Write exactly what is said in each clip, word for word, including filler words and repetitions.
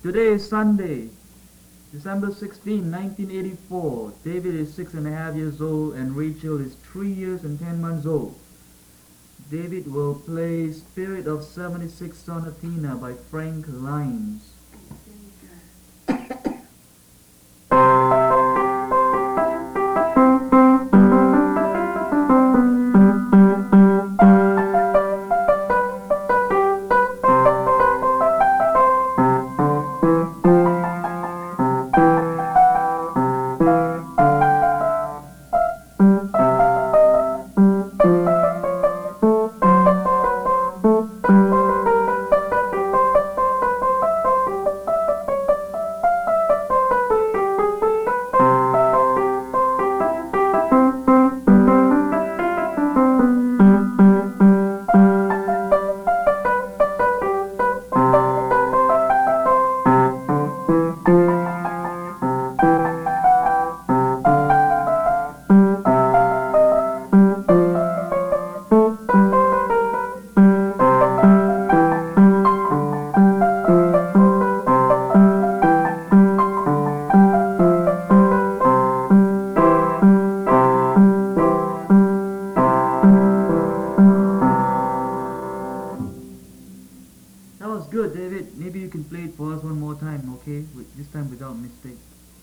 Today is Sunday, December sixteenth, nineteen eighty-four. David is six and a half years old and Rachel is three years and ten months old. David will play Spirit of seventy-six Sonatina by Frank Lyons. That was good, David. Maybe you can play it for us one more time, okay? With, this time without mistake.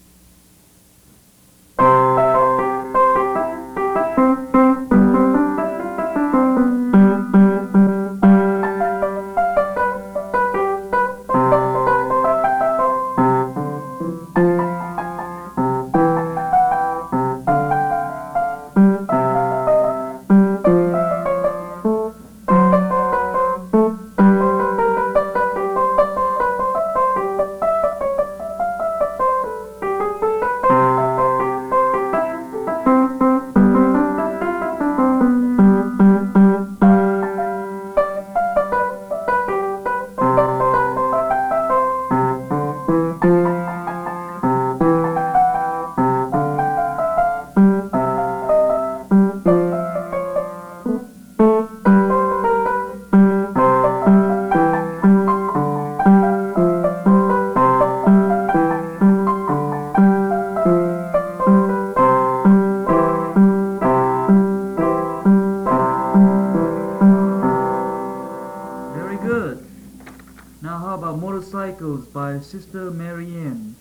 Very good. Now how about Motorcycles by Sister Marianne?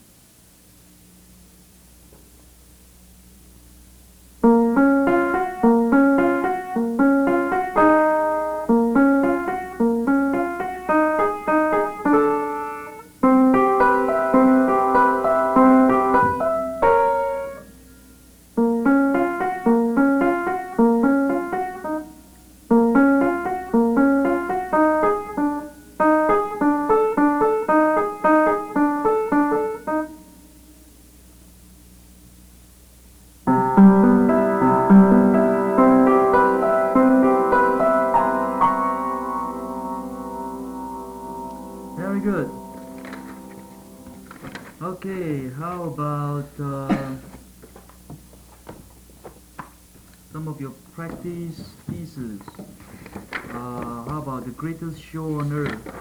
Very good. Okay, how about uh, some of your practice pieces? Uh, how about The Greatest Show on Earth?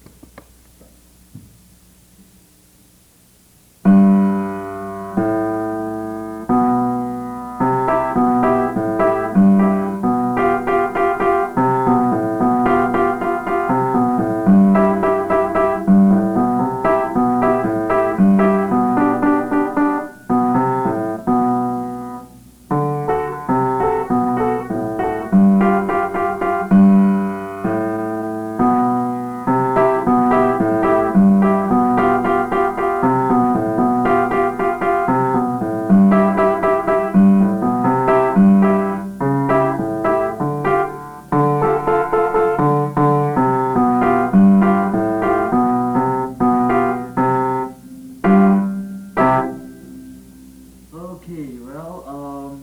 Okay, well, um,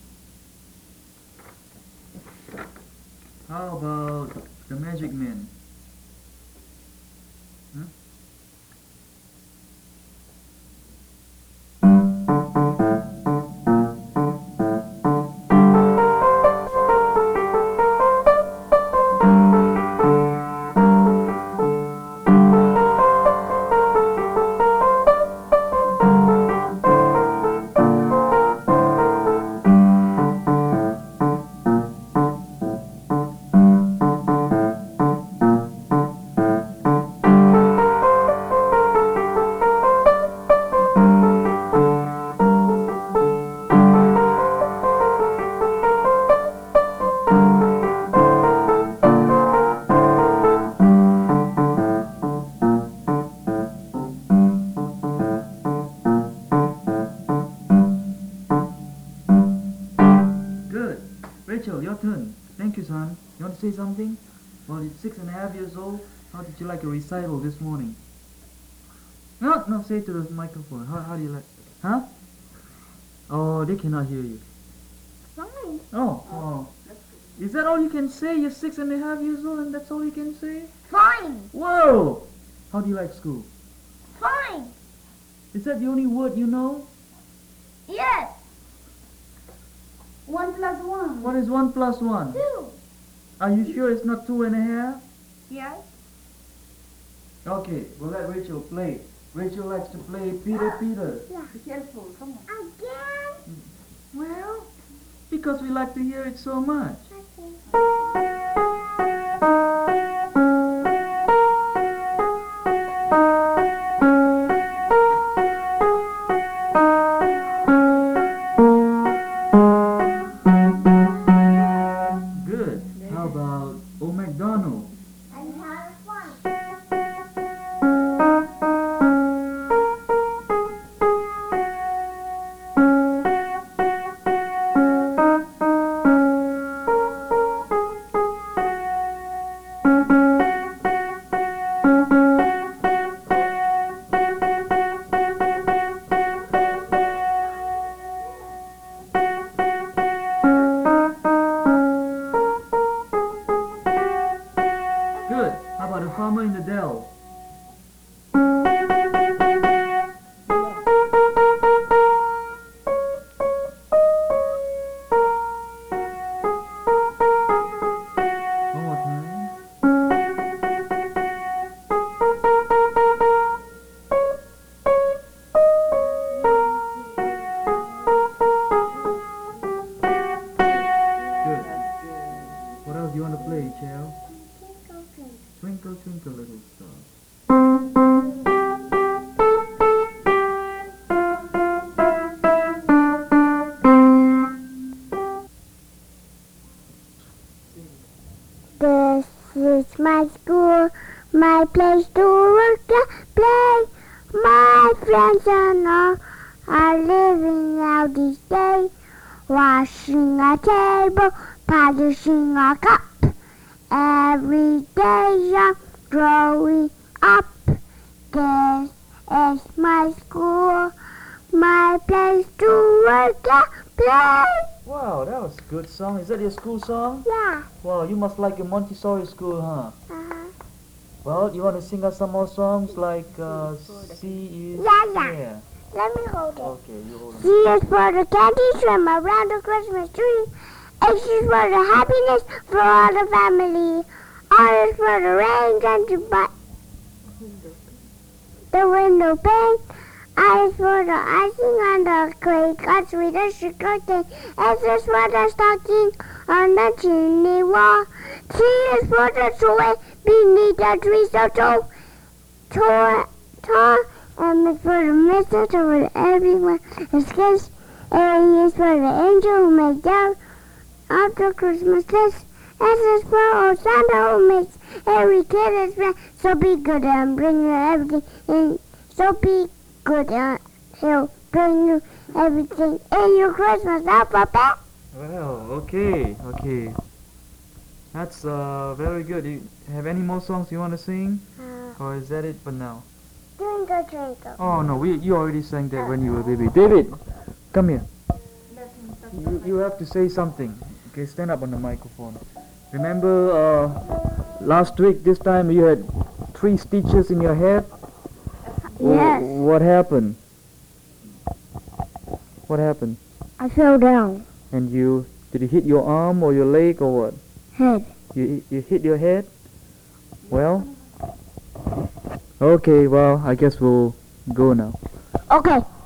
how about The Magic Man? Huh? say something? Well, you're six and a half years old. How did you like your recital this morning? No, no, say it to the microphone. How, how do you like? Huh? Oh, they cannot hear you. Fine. Oh, oh. Is that all you can say? You're six and a half years old and that's all you can say? Fine. Whoa! How do you like school? Fine. Is that the only word you know? Yes. One plus one. What is one plus one? Two. Are you sure it's not two and a half? Yes. Okay, we'll let Rachel play. Rachel likes to play Peter Peter. Yeah. Be careful. Come on. Again. Well, because we like to hear it so much. Good. How about O MacDonald? And have fun. Good. How about The Farmer in the Dell? One more time. Good. What else do you want to play, Chell? Twinkle, twinkle, little star. This is my school, my place to work and play. My friends and all are living out each day, washing a table, polishing a cup. Every day I'm growing up. This is my school, my place to work and play. Wow, that was a good song. Is that your school song? Yeah. Wow, you must like your Montessori school, huh? Uh-huh. Well, you want to sing us some more songs like uh, C is... Yeah, yeah. Yeah. Let me hold it. Okay, you hold on. C is for the candy trim around the Christmas tree. H is for the happiness for all the family. R is for the rain and to buy the window pane. I is for the icing on the cake, cuts with the sugar cane. S is for the stocking on the chimney wall. T is for the toy beneath the tree so tall. Tall, tall. M is for the mistletoe for everyone is kissed. A is for the angel who made down of the Christmas list. S is for old Santa who makes every kid his friend. So be good and bring you everything in. So be good and he'll bring you everything in your Christmas alphabet. Well, okay, okay. That's uh, very good. You have any more songs you want to sing? Uh, Or is that it for now? twinkle, twinkle. Oh, no, we you already sang that when you were a baby. David, come here. You, you have to say something. Okay, stand up on the microphone. Remember uh, last week, this time you had three stitches in your head? Yes. Wh- What happened? What happened? I fell down. And you, did you hit your arm or your leg or what? Head. You, you hit your head? Well? Okay, well, I guess we'll go now. Okay.